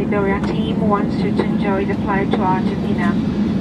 Midoriya team wants you to enjoy the flight to Argentina.